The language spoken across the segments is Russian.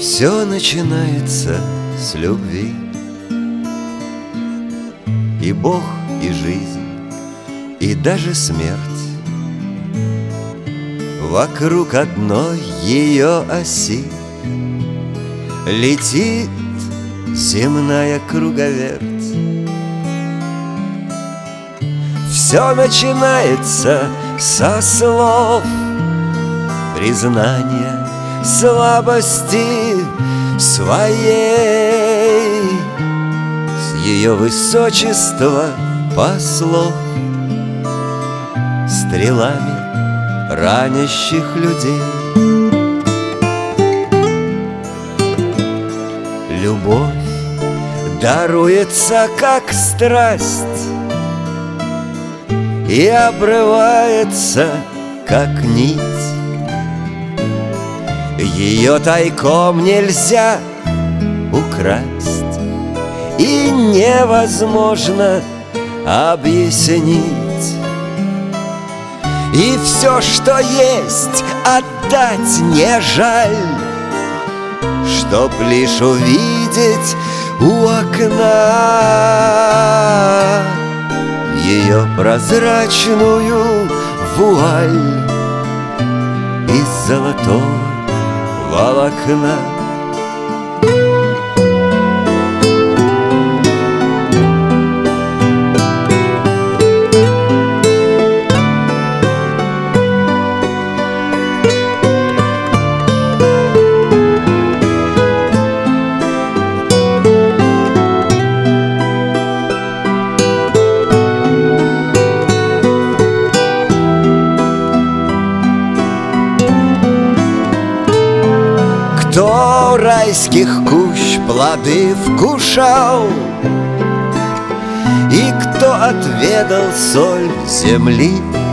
Все начинается с любви. И Бог, и жизнь, и даже смерть вокруг одной ее оси летит земная круговерть. Все начинается со слов признания слабости своей, с ее высочества послов, стрелами ранящих людей. Любовь даруется, как страсть, и обрывается, как нить. Ее тайком нельзя украсть, и невозможно объяснить. И все, что есть, отдать не жаль, чтоб лишь увидеть у окна ее прозрачную вуаль из золотого волокна. Кто райских кущ плоды вкушал, и кто отведал соль земли,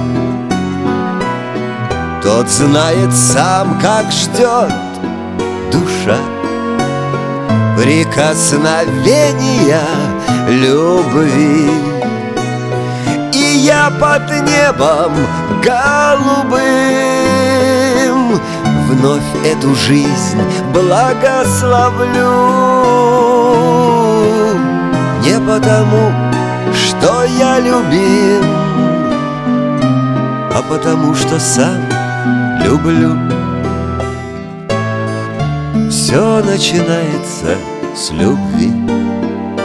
тот знает сам, как ждет душа прикосновения любви. И я под небом голубым вновь эту жизнь благословлю. Не потому, что я любим, а потому, что сам люблю. Все начинается с любви.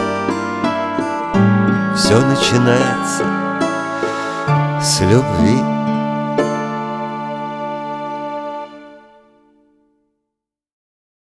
Все начинается с любви.